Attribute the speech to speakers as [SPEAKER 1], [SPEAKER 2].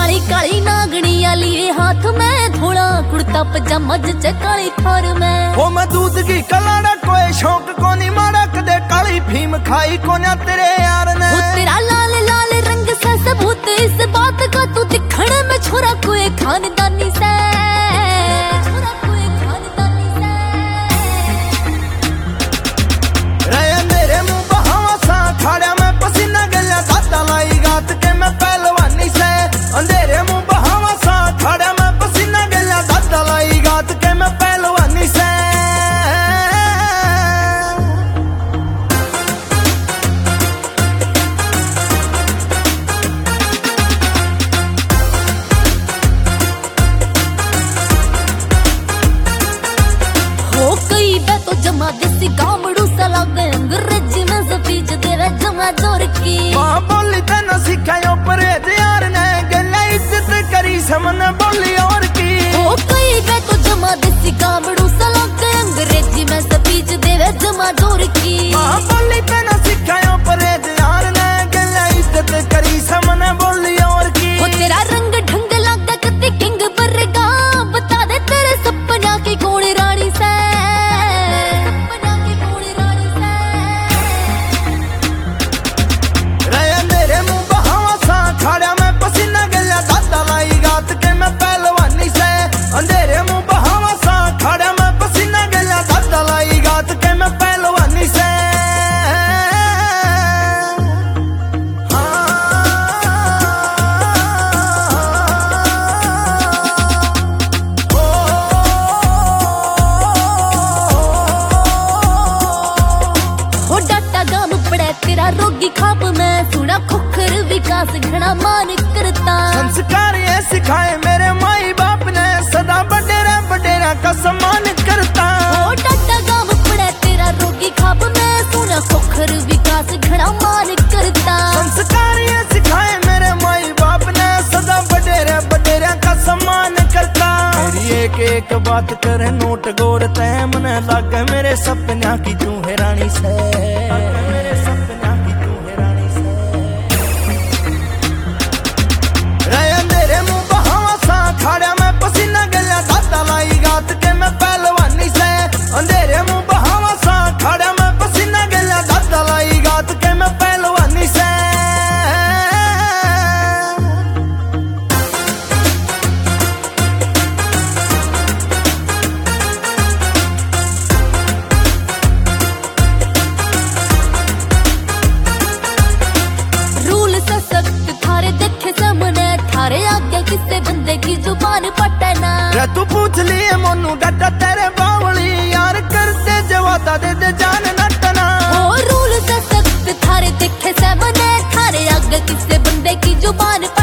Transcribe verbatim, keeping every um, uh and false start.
[SPEAKER 1] काली काली नागणिया लिए हाथ में थोड़ा कुर्ता पजामा जचे काली थार में
[SPEAKER 2] हो मैं दूध की कलाड़ा कोई शौक को नहीं मारा कदे काली फीम खाई को ना तेरे यार ने
[SPEAKER 1] वो तेरा लाल लाल रंग से सबूत इस बात का तू दिखने में छोरा कोई खानदानी से छोरा कोई खानदानी से
[SPEAKER 2] रे मेरे मुंह बहावा सा खाड़ा में पसीना गया दादा लाई गात के मैं पहलवानी से अंधेरे मुंह बहावा सा खाड़ा में पसीना गया दादा लाई गात के मैं पहलवानी से
[SPEAKER 1] हो कई बे तो जमा देसी गामड़ू सलाग अंग्रेजी में सफीज तेरा जमा जोर की
[SPEAKER 2] मां बोली तेना सिखायो परहेज यार ने गला इज्जत करी समन बोली और की
[SPEAKER 1] हो कई बे तो जमा देसी गामड़ू सलाग अंग्रेजी में सफीज तेरा जमा जोर की
[SPEAKER 2] मां बोली तेना सिखायो परहेज यार ने गला इज्जत करी समन बोली और की
[SPEAKER 1] हो तेरा रंग ढंग लगदा कते किंग बरगा बता दे तेरे सपना की कौन रानी से सपना की कौन रानी से
[SPEAKER 2] रे मेरे मुंह बहावा सा खाड़ा में पसीना गया दादा लाई गात के मैं पहलवानी से अंधेरे मुंह बहावा सा खाड़ा में पसीना गया दादा लाई गात के मैं पहलवानी से
[SPEAKER 1] हो डाटा गाम पड़े तेरा रोगी खाप में सुना खुखर विकास घना मान करता
[SPEAKER 2] संस्कार ये सिखाए मेरे माई बाप ने सदा बडेरा बडेरा का सम्मान करता
[SPEAKER 1] हो डाटा गाम पड़े तेरा रोगी खाप में सुना खुखर विकास घना मान करता
[SPEAKER 2] संस्कार ये सिखाए मेरे माई बाप ने सदा बडेरा बडेरा का सम्मान करता मेरी एक एक बात करे नोट गोड़ते मन लागे मेरे सपना की तू है रानी से मेरे सपना की तू है रानी से रे मेरे मुंह बहावा सा खाड़ा में पसीना गया दादा लाई गात के मैं पहलवानी से अंधेरे मुंह बहावा सा खाड़ा में पसीना गया दादा लाई गात के मैं पहलवानी से
[SPEAKER 1] रूल सशक्त थारे देखे सामने थारे आगे किसे बंदे की जुबान पटना
[SPEAKER 2] रे तू पूछ लिए मोनू गड्ढा तेरे बावली यार करते जवाता दे दे जान नटना
[SPEAKER 1] ओ रूल सशक्त थारे देखे सामने थारे आगे किसे बंदे की जुबान